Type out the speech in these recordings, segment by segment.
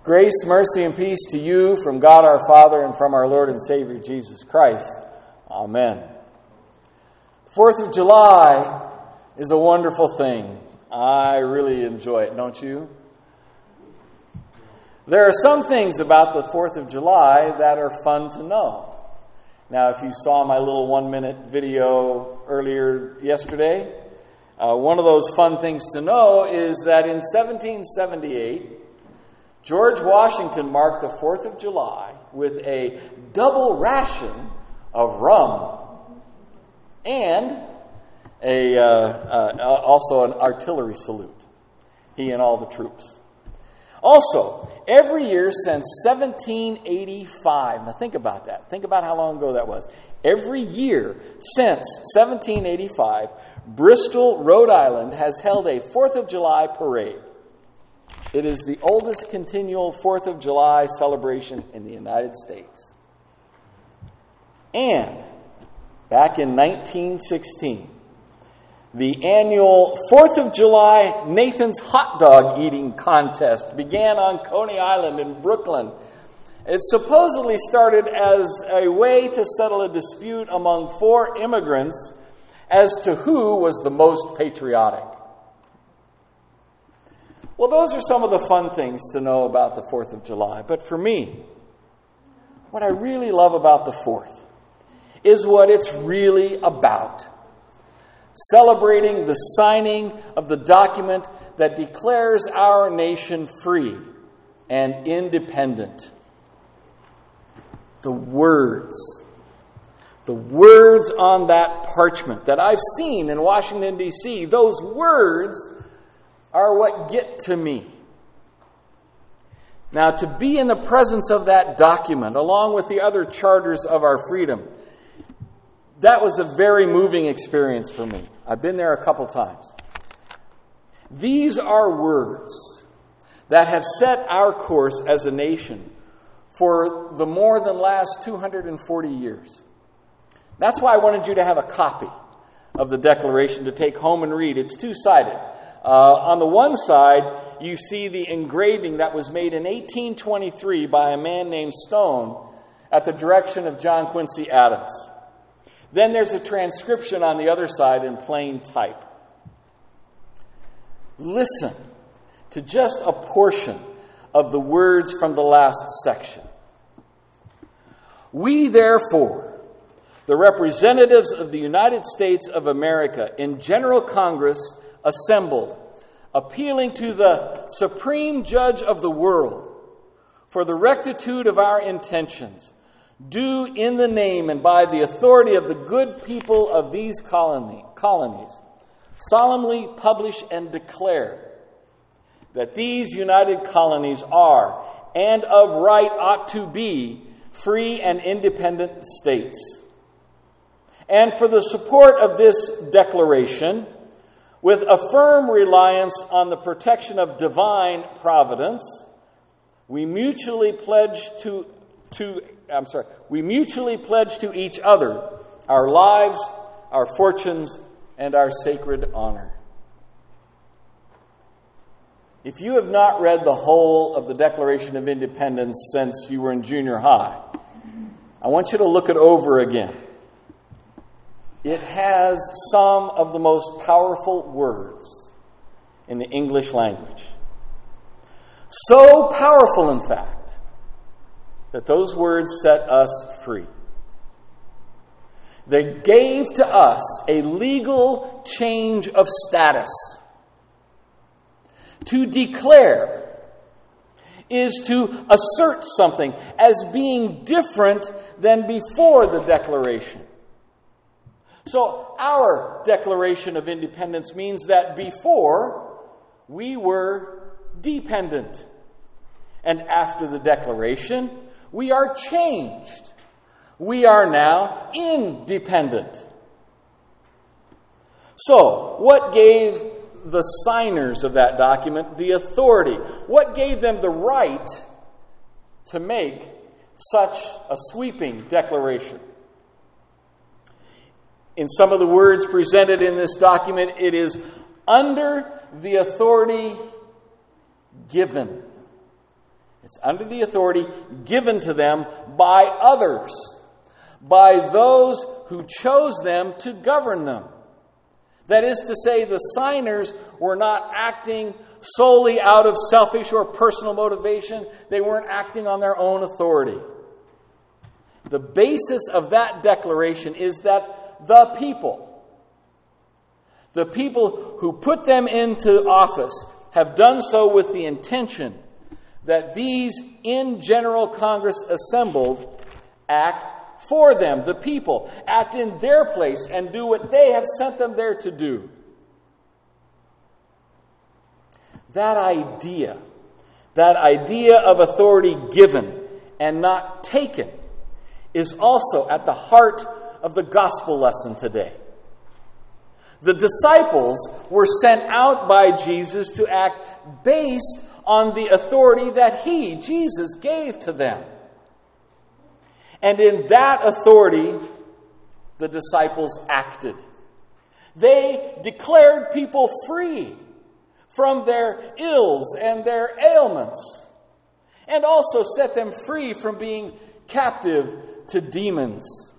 Grace, mercy, and peace to you from God our Father and from our Lord and Savior Jesus Christ. Amen. 4th of July is a wonderful thing. I really enjoy it, don't you? There are some things about the 4th of July that are fun to know. Now, if you saw my little 1-minute video earlier yesterday, one of those fun things to know is that in 1778, George Washington marked the 4th of July with a double ration of rum and also an artillery salute, he and all the troops. Also, every year since 1785, now think about that. Think about how long ago that was. Every year since 1785, Bristol, Rhode Island has held a 4th of July parade. It is the oldest continual 4th of July celebration in the United States. And back in 1916, the annual 4th of July Nathan's Hot Dog Eating Contest began on Coney Island in Brooklyn. It supposedly started as a way to settle a dispute among 4 immigrants as to who was the most patriotic. Well, those are some of the fun things to know about the 4th of July. But for me, what I really love about the 4th is what it's really about. Celebrating the signing of the document that declares our nation free and independent. The words on that parchment that I've seen in Washington, D.C., those words are what get to me. Now, to be in the presence of that document, along with the other charters of our freedom, that was a very moving experience for me. I've been there a couple times. These are words that have set our course as a nation for the more than last 240 years. That's why I wanted you to have a copy of the Declaration to take home and read. It's two-sided. On the one side, you see the engraving that was made in 1823 by a man named Stone at the direction of John Quincy Adams. Then there's a transcription on the other side in plain type. Listen to just a portion of the words from the last section. We, therefore, the representatives of the United States of America in General Congress assembled, appealing to the Supreme Judge of the world for the rectitude of our intentions, do in the name and by the authority of the good people of these colonies solemnly publish and declare that these united colonies are and of right ought to be free and independent states. And for the support of this declaration, with a firm reliance on the protection of divine providence, we mutually pledge to each other our lives, our fortunes, and our sacred honor. If you have not read the whole of the Declaration of Independence since you were in junior high, I want you to look it over again. It has some of the most powerful words in the English language. So powerful, in fact, that those words set us free. They gave to us a legal change of status. To declare is to assert something as being different than before the Declaration. So our Declaration of Independence means that before we were dependent. And after the Declaration, we are changed. We are now independent. So, what gave the signers of that document the authority? What gave them the right to make such a sweeping declaration? In some of the words presented in this document, it is under the authority given. It's under the authority given to them by others, by those who chose them to govern them. That is to say, the signers were not acting solely out of selfish or personal motivation. They weren't acting on their own authority. The basis of that declaration is that the people who put them into office, have done so with the intention that these in General Congress assembled act for them, the people, act in their place and do what they have sent them there to do. That idea of authority given and not taken, is also at the heart of the gospel lesson today. The disciples were sent out by Jesus to act based on the authority that He, Jesus, gave to them. And in that authority, the disciples acted. They declared people free from their ills and their ailments, and also set them free from being captive to demons.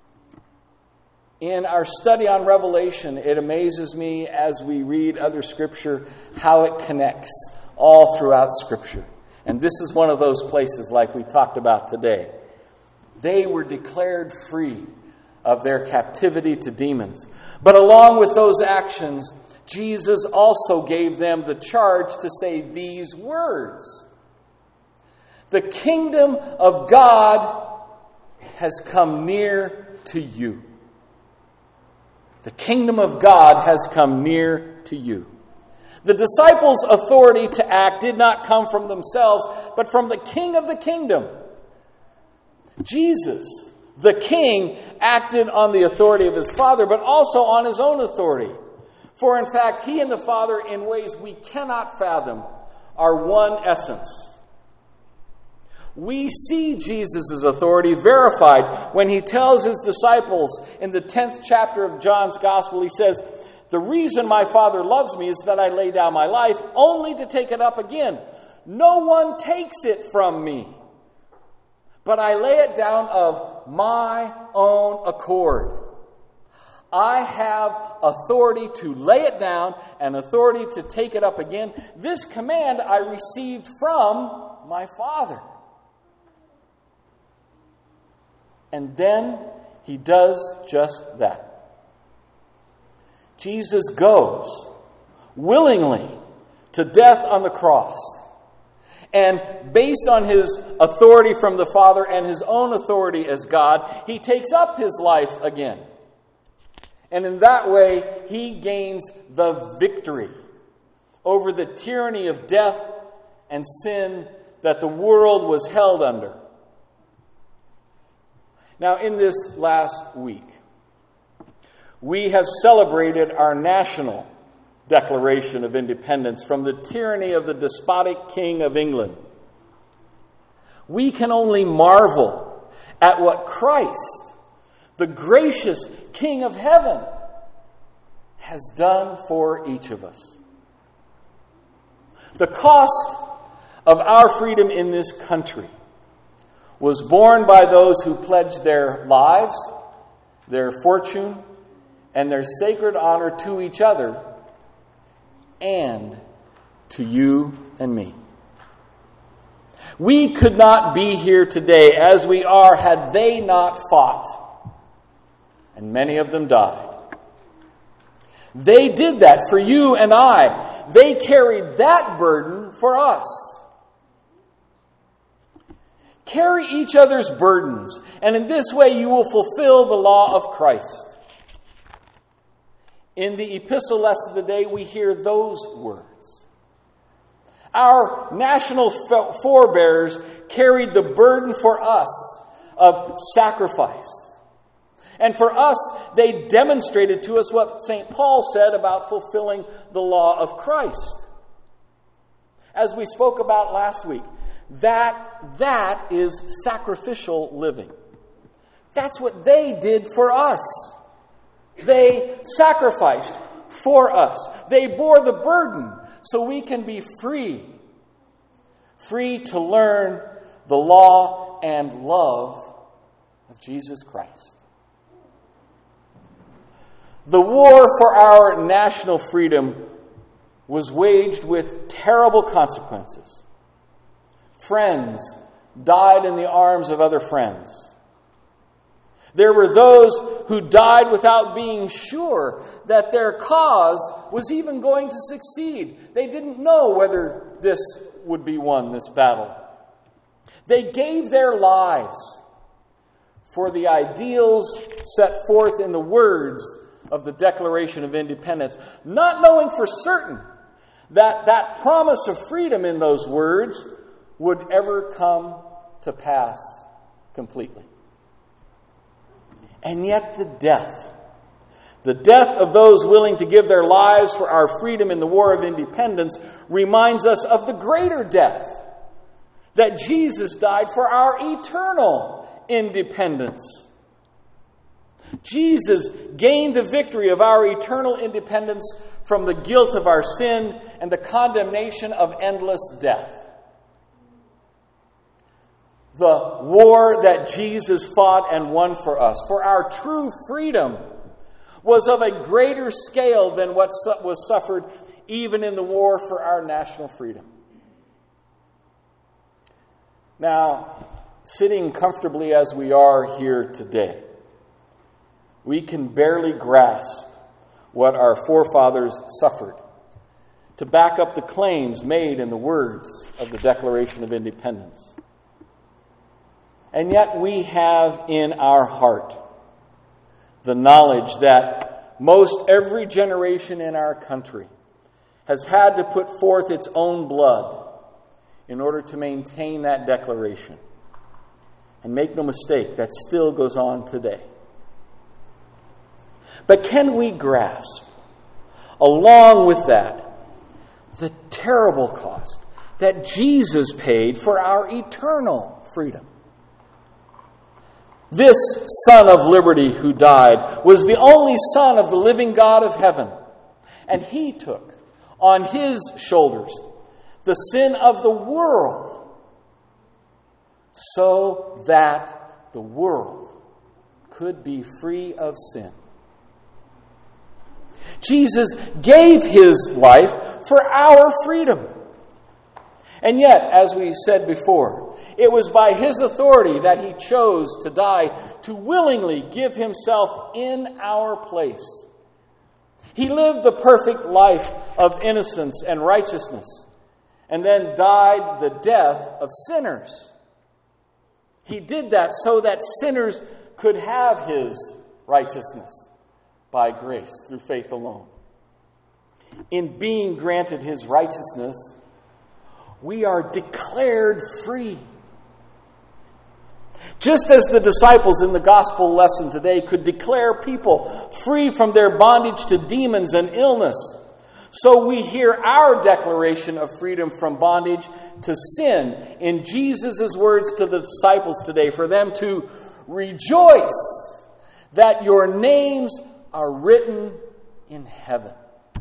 In our study on Revelation, it amazes me as we read other Scripture how it connects all throughout Scripture. And this is one of those places like we talked about today. They were declared free of their captivity to demons. But along with those actions, Jesus also gave them the charge to say these words: "The kingdom of God has come near to you." The kingdom of God has come near to you. The disciples' authority to act did not come from themselves, but from the King of the kingdom. Jesus, the King, acted on the authority of His Father, but also on His own authority. For in fact, He and the Father, in ways we cannot fathom, are one essence. We see Jesus' authority verified when He tells His disciples in the 10th chapter of John's Gospel, He says, "The reason my Father loves me is that I lay down my life only to take it up again. No one takes it from me, but I lay it down of my own accord." I have authority to lay it down and authority to take it up again. This command I received from my Father. And then He does just that. Jesus goes willingly to death on the cross. And based on His authority from the Father and His own authority as God, He takes up His life again. And in that way, He gains the victory over the tyranny of death and sin that the world was held under. Now, in this last week, we have celebrated our national Declaration of Independence from the tyranny of the despotic King of England. We can only marvel at what Christ, the gracious King of heaven, has done for each of us. The cost of our freedom in this country was borne by those who pledged their lives, their fortune, and their sacred honor to each other and to you and me. We could not be here today as we are had they not fought, and many of them died. They did that for you and I. They carried that burden for us. Carry each other's burdens, and in this way you will fulfill the law of Christ. In the epistle lesson today, we hear those words. Our national forebears carried the burden for us of sacrifice. And for us, they demonstrated to us what St. Paul said about fulfilling the law of Christ. As we spoke about last week, that is sacrificial living. That's what they did for us. They sacrificed for us. They bore the burden so we can be free. free to learn the law and love of Jesus Christ. The war for our national freedom was waged with terrible consequences. Friends died in the arms of other friends. There were those who died without being sure that their cause was even going to succeed. They didn't know whether this would be won, this battle. They gave their lives for the ideals set forth in the words of the Declaration of Independence, not knowing for certain that that promise of freedom in those words would ever come to pass completely. And yet the death of those willing to give their lives for our freedom in the War of Independence reminds us of the greater death, that Jesus died for our eternal independence. Jesus gained the victory of our eternal independence from the guilt of our sin and the condemnation of endless death. The war that Jesus fought and won for us, for our true freedom, was of a greater scale than what was suffered even in the war for our national freedom. Now, sitting comfortably as we are here today, we can barely grasp what our forefathers suffered to back up the claims made in the words of the Declaration of Independence. And yet we have in our heart the knowledge that most every generation in our country has had to put forth its own blood in order to maintain that declaration. And make no mistake, that still goes on today. But can we grasp, along with that, the terrible cost that Jesus paid for our eternal freedom? This Son of Liberty who died was the only Son of the living God of heaven. And he took on his shoulders the sin of the world so that the world could be free of sin. Jesus gave his life for our freedom. And yet, as we said before, it was by his authority that he chose to die, to willingly give himself in our place. He lived the perfect life of innocence and righteousness, and then died the death of sinners. He did that so that sinners could have his righteousness by grace through faith alone. In being granted his righteousness, we are declared free. Just as the disciples in the gospel lesson today could declare people free from their bondage to demons and illness, so we hear our declaration of freedom from bondage to sin in Jesus' words to the disciples today, for them to rejoice that your names are written in heaven.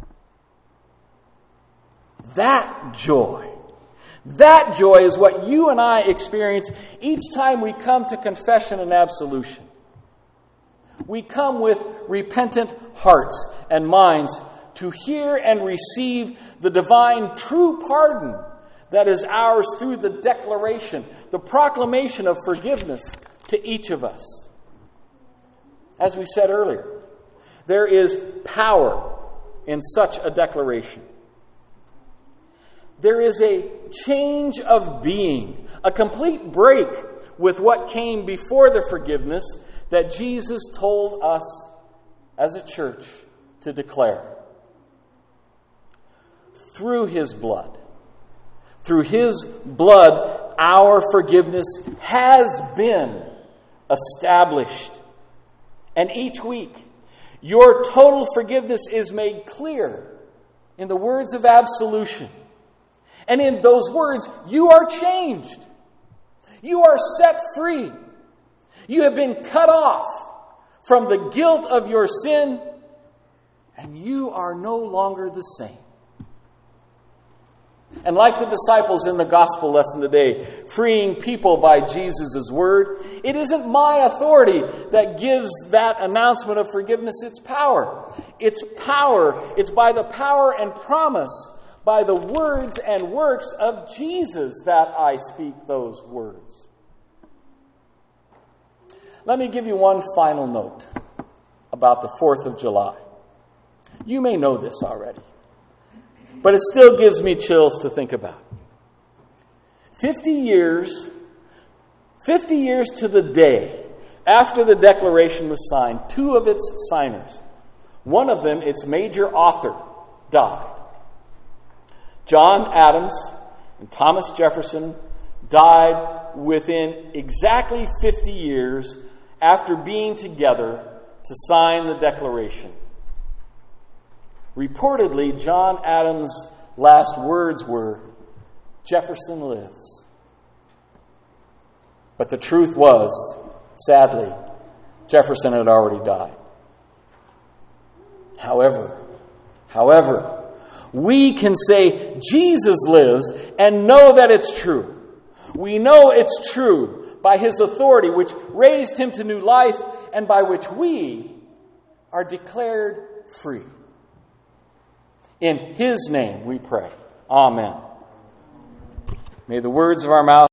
That joy is what you and I experience each time we come to confession and absolution. We come with repentant hearts and minds to hear and receive the divine true pardon that is ours through the declaration, the proclamation of forgiveness to each of us. As we said earlier, there is power in such a declaration. There is a change of being, a complete break with what came before the forgiveness that Jesus told us as a church to declare. Through his blood, our forgiveness has been established. And each week, your total forgiveness is made clear in the words of absolution. And in those words, you are changed. You are set free. You have been cut off from the guilt of your sin, and you are no longer the same. And like the disciples in the gospel lesson today, freeing people by Jesus' word, it isn't my authority that gives that announcement of forgiveness its power. It's power. It's by the power and promise, by the words and works of Jesus that I speak those words. Let me give you one final note about the 4th of July. You may know this already, but it still gives me chills to think about. 50 years to the day after the Declaration was signed, 2 of its signers, one of them, its major author, died. John Adams and Thomas Jefferson died within exactly 50 years after being together to sign the Declaration. Reportedly, John Adams' last words were, "Jefferson lives." But the truth was, sadly, Jefferson had already died. However, we can say Jesus lives and know that it's true. We know it's true by his authority, which raised him to new life and by which we are declared free. In his name we pray. Amen. May the words of our mouth